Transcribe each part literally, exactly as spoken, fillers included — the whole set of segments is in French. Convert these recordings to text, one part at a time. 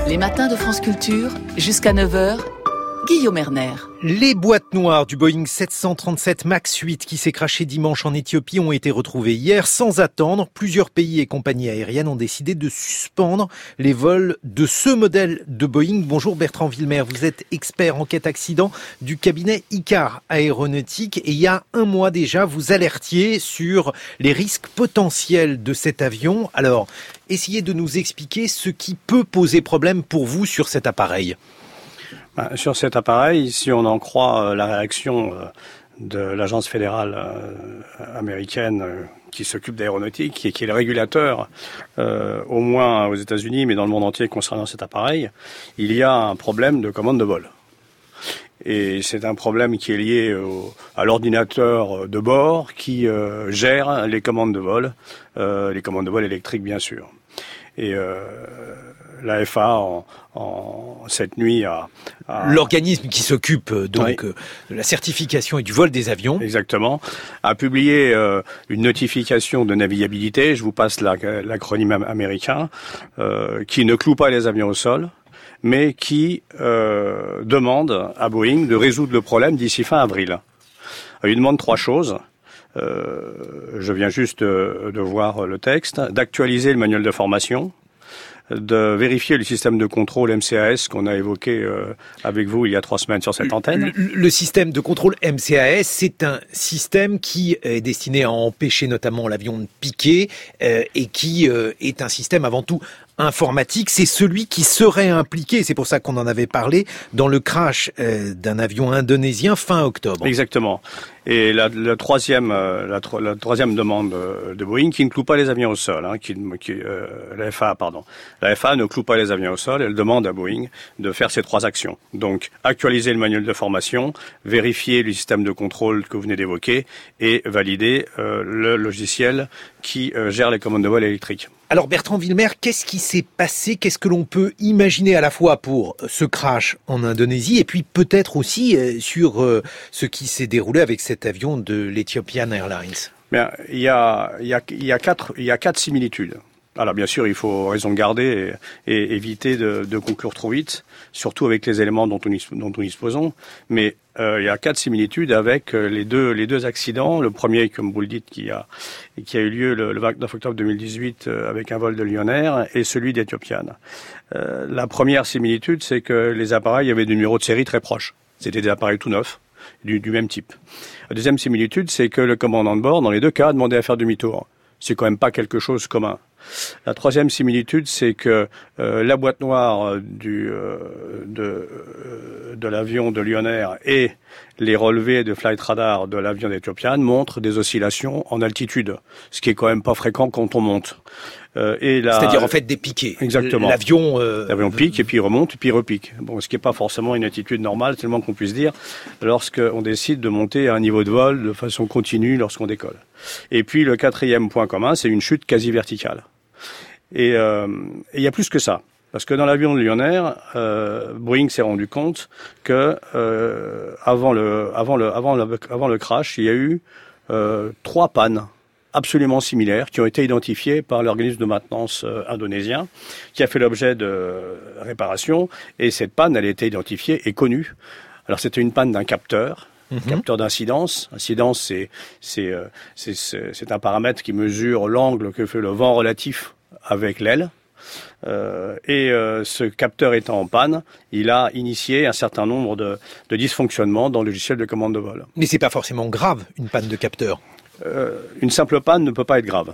Les matins de France Culture, jusqu'à neuf heures, Guillaume Erner. Les boîtes noires du Boeing sept cent trente-sept max huit qui s'est crashé dimanche en Éthiopie ont été retrouvées hier sans attendre. Plusieurs pays et compagnies aériennes ont décidé de suspendre les vols de ce modèle de Boeing. Bonjour Bertrand Villemer, vous êtes expert enquête accident du cabinet Icar Aéronautique et il y a un mois déjà, vous alertiez sur les risques potentiels de cet avion. Alors, essayez de nous expliquer ce qui peut poser problème pour vous sur cet appareil. Sur cet appareil, si on en croit la réaction de l'agence fédérale américaine qui s'occupe d'aéronautique et qui est le régulateur, euh, au moins aux États-Unis, mais dans le monde entier concernant cet appareil, il y a un problème de commande de vol. Et c'est un problème qui est lié au, à l'ordinateur de bord qui euh, gère les commandes de vol, euh, les commandes de vol électriques bien sûr. Et euh, la F A, en, en, cette nuit, a, a... L'organisme qui s'occupe donc oui. de la certification et du vol des avions. Exactement. A publié euh, une notification de navigabilité, je vous passe la, l'acronyme américain, euh, qui ne cloue pas les avions au sol, mais qui euh, demande à Boeing de résoudre le problème d'ici fin avril. Il demande trois choses. Euh, je viens juste de, de voir le texte, d'actualiser le manuel de formation, de vérifier le système de contrôle M C A S qu'on a évoqué euh, avec vous il y a trois semaines sur cette antenne. Le, le système de contrôle M C A S, c'est un système qui est destiné à empêcher notamment l'avion de piquer euh, et qui euh, est un système avant tout informatique. C'est celui qui serait impliqué, c'est pour ça qu'on en avait parlé, dans le crash euh, d'un avion indonésien fin octobre. Exactement. Et la, la troisième, euh, la, la troisième demande de Boeing, qui ne cloue pas les avions au sol, hein, qui, qui, euh, la F A A, pardon. La F A A ne cloue pas les avions au sol, elle demande à Boeing de faire ces trois actions. Donc, actualiser le manuel de formation, vérifier le système de contrôle que vous venez d'évoquer et valider euh, le logiciel qui euh, gère les commandes de vol électriques. Alors Bertrand Villemer, qu'est-ce qui s'est passé? Qu'est-ce que l'on peut imaginer à la fois pour ce crash en Indonésie et puis peut-être aussi sur ce qui s'est déroulé avec cet avion de l'Ethiopian Airlines? Bien, il y a, il y a, il y a quatre, il y a quatre similitudes. Alors bien sûr, il faut raison garder et, et éviter de, de conclure trop vite, surtout avec les éléments dont nous, dont nous disposons. Mais euh, il y a quatre similitudes avec les deux, les deux accidents. Le premier, comme vous le dites, qui a, qui a eu lieu le, le vingt-neuf octobre deux mille dix-huit euh, avec un vol de Lion Air, et celui d'Ethiopian. Euh, la première similitude, c'est que les appareils avaient des numéros de série très proches. C'était des appareils tout neufs, du, du même type. La deuxième similitude, c'est que le commandant de bord, dans les deux cas, a demandé à faire demi-tour. C'est quand même pas quelque chose commun. La troisième similitude, c'est que euh, la boîte noire du, euh, de, euh, de l'avion de Lion Air et les relevés de flight radar de l'avion d'Ethiopian montrent des oscillations en altitude, ce qui est quand même pas fréquent quand on monte. Euh, et la... C'est-à-dire en fait des piquets. Exactement. L'avion, euh... L'avion pique et puis il remonte et puis il repique. Bon, ce qui n'est pas forcément une attitude normale, tellement qu'on puisse dire, lorsqu'on décide de monter à un niveau de vol de façon continue lorsqu'on décolle. Et puis le quatrième point commun, c'est une chute quasi verticale. Et euh, il y a plus que ça. Parce que dans l'avion de Lion Air, euh, Boeing s'est rendu compte que euh, avant le avant le avant le avant le crash, il y a eu euh, trois pannes absolument similaires qui ont été identifiées par l'organisme de maintenance euh, indonésien, qui a fait l'objet de réparation. Et cette panne, elle a été identifiée et connue. Alors c'était une panne d'un capteur. Mm-hmm. Capteur d'incidence. Incidence, c'est, c'est, euh, c'est, c'est, c'est un paramètre qui mesure l'angle que fait le vent relatif avec l'aile. Euh, et euh, ce capteur étant en panne, il a initié un certain nombre de, de dysfonctionnements dans le logiciel de commande de vol. Mais c'est pas forcément grave, une panne de capteur. Euh, une simple panne ne peut pas être grave.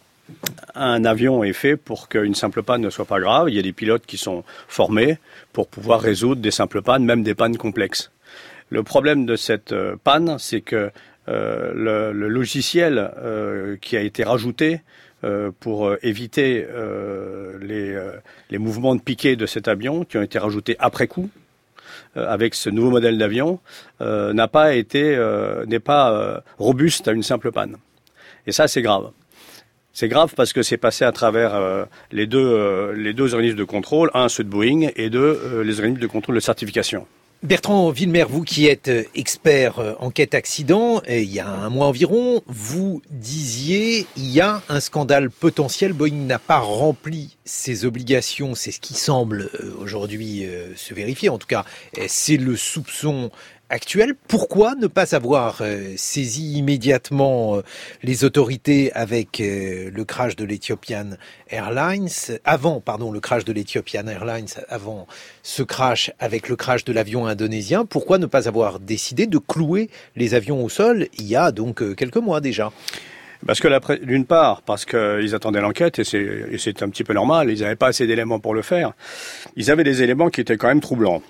Un avion est fait pour qu'une simple panne ne soit pas grave. Il y a des pilotes qui sont formés pour pouvoir résoudre des simples pannes, même des pannes complexes. Le problème de cette euh, panne, c'est que euh, le, le logiciel euh, qui a été rajouté euh, pour euh, éviter euh, les, euh, les mouvements de piqué de cet avion, qui ont été rajoutés après coup, euh, avec ce nouveau modèle d'avion, euh, n'a pas été, euh, n'est pas euh, robuste à une simple panne. Et ça, c'est grave. C'est grave parce que c'est passé à travers euh, les deux euh, les deux organismes de contrôle, un ceux de Boeing et deux euh, les organismes de contrôle de certification. Bertrand Villemer, vous qui êtes expert enquête accident, il y a un mois environ, vous disiez il y a un scandale potentiel, Boeing n'a pas rempli ses obligations, c'est ce qui semble aujourd'hui se vérifier, en tout cas c'est le soupçon actuel. Pourquoi ne pas avoir euh, saisi immédiatement euh, les autorités avec euh, le crash de l'Ethiopian Airlines, avant, pardon, le crash de l'Ethiopian Airlines, avant ce crash avec le crash de l'avion indonésien? Pourquoi ne pas avoir décidé de clouer les avions au sol il y a donc euh, quelques mois déjà? Parce que d'une part, parce qu'ils attendaient l'enquête, et c'est, et c'est un petit peu normal, ils n'avaient pas assez d'éléments pour le faire. Ils avaient des éléments qui étaient quand même troublants.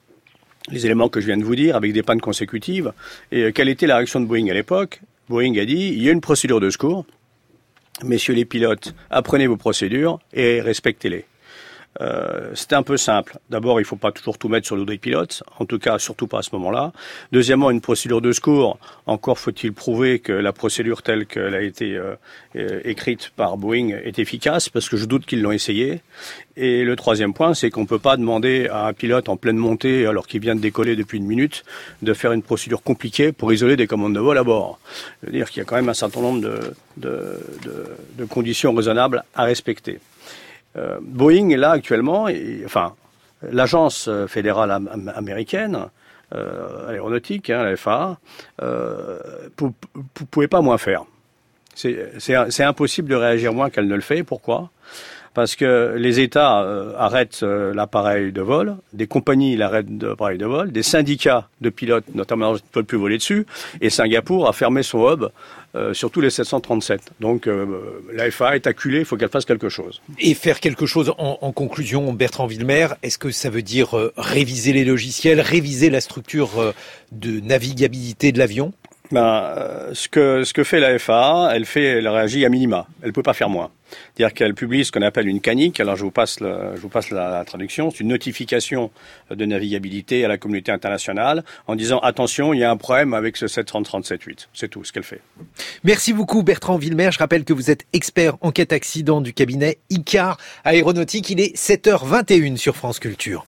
Les éléments que je viens de vous dire, avec des pannes consécutives. Et quelle était la réaction de Boeing à l'époque? Boeing a dit, il y a une procédure de secours. Messieurs les pilotes, apprenez vos procédures et respectez-les. Euh, c'était un peu simple. D'abord, il ne faut pas toujours tout mettre sur le dos des pilotes, en tout cas, surtout pas à ce moment-là. Deuxièmement, une procédure de secours, encore faut-il prouver que la procédure telle qu'elle a été euh, euh, écrite par Boeing est efficace, parce que je doute qu'ils l'ont essayé. Et le troisième point, c'est qu'on ne peut pas demander à un pilote en pleine montée, alors qu'il vient de décoller depuis une minute, de faire une procédure compliquée pour isoler des commandes de vol à bord. Je veux dire qu'il y a quand même un certain nombre de, de, de, de conditions raisonnables à respecter. Euh, Boeing est là actuellement, et, enfin, l'agence fédérale am- américaine, euh, aéronautique, hein, la F A A, euh, vous ne pouvez pas moins faire. C'est, c'est, c'est impossible de réagir moins qu'elle ne le fait. Pourquoi ? Parce que les États euh, arrêtent euh, l'appareil de vol, des compagnies arrêtent l'appareil de vol, des syndicats de pilotes, notamment, ne peuvent plus voler dessus, et Singapour a fermé son hub euh, sur tous les sept cent trente-sept. Donc euh, la F A A est acculée, il faut qu'elle fasse quelque chose. Et faire quelque chose en, en conclusion, Bertrand Villemer, est-ce que ça veut dire euh, réviser les logiciels, réviser la structure euh, de navigabilité de l'avion ? Ben, euh, ce que ce que fait la F A A, elle fait, elle réagit à minima. Elle peut pas faire moins. C'est-à-dire qu'elle publie ce qu'on appelle une canique. Alors je vous passe le, je vous passe la, la traduction. C'est une notification de navigabilité à la communauté internationale en disant attention, il y a un problème avec ce sept cent trente-sept huit. C'est tout ce qu'elle fait. Merci beaucoup Bertrand Villemer. Je rappelle que vous êtes expert enquête accident du cabinet I C A R Aéronautique. Il est sept heures vingt et une sur France Culture.